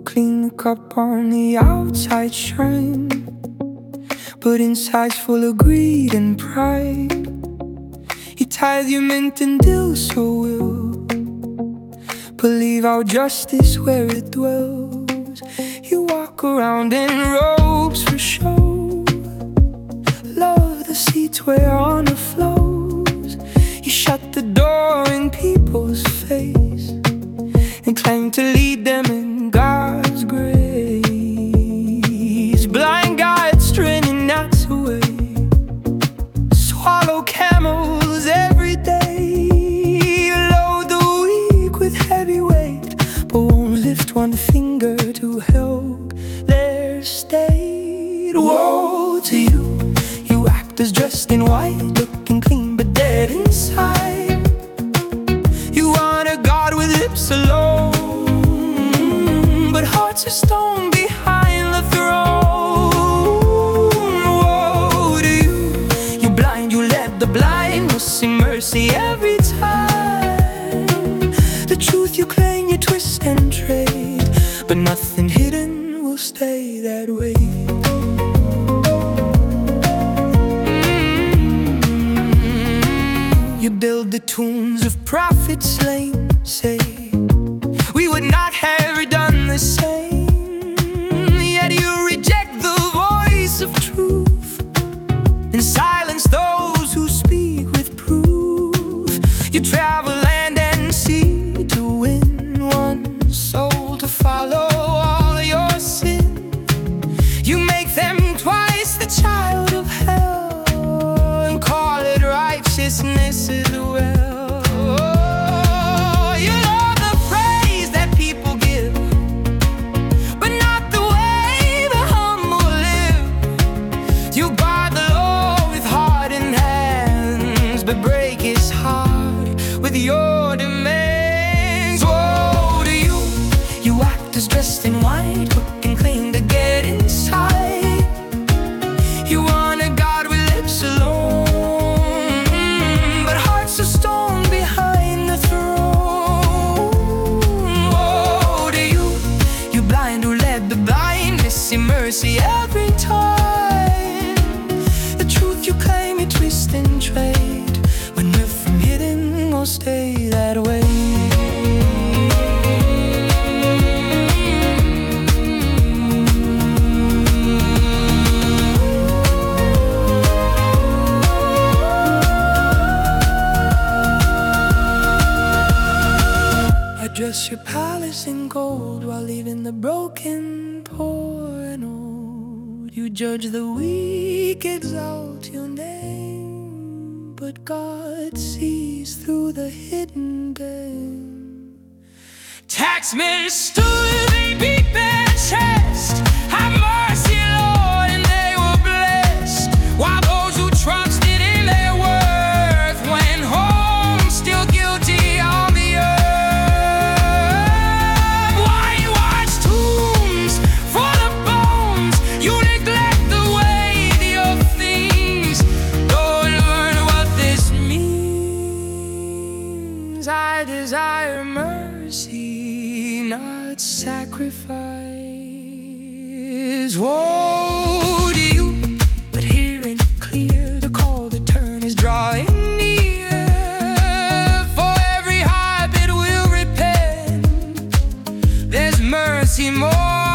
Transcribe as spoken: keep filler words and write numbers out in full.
clean the cup on the outside shrine, but inside's full of greed and pride. You tithe your mint and dill, so we'll believe our justice where it dwells. You walk around in robes for show, love the seats where honor flows. You shut the door in people's face and claim to lead them in God's grace. Blind guides straining gnats away, swallow camels every day. Load the weak with heavy weight, but won't lift one finger to help their state. Woe to you, you actors dressed in white, looking clean but dead inside. You honor God with lips alone, but hearts are stone behind the throne. Woe to you, you blind, you led the blind, missing mercy every time. The truth you claim, you twist and trade, but nothing hidden will stay that way. You build the tombs of prophets slain, say we would not have done the same. Yet you reject the voice of truth and silence those who speak with proof. You travel land and sea to win one soul to follow all your sin. You make them twice the child of hell and call it righteousness as well. But break his heart with your demands. Woe to you, you actors dressed in white, cooking clean to get inside. You honor God with lips alone, but hearts of stone behind the throne. Woe to you, you blind who led the blind, missing mercy every time. The truth you claim, you twist and trade, stay that way. I dress your palace in gold while leaving the broken poor and old. You judge the weak, exalt your name, but God sees through the hidden game. Taxmen stood, they beat their chest, have mercy, Lord, and they were blessed. While those who trusted in their worth went home still guilty on the earth. Why you watch tombs for the bones? You neglect the weight of things. Don't learn what this means. I desire mercy, not sacrifice. Woe to you, but hearing clear, the call to turn is drawing near. For every heart that will repent, there's mercy more.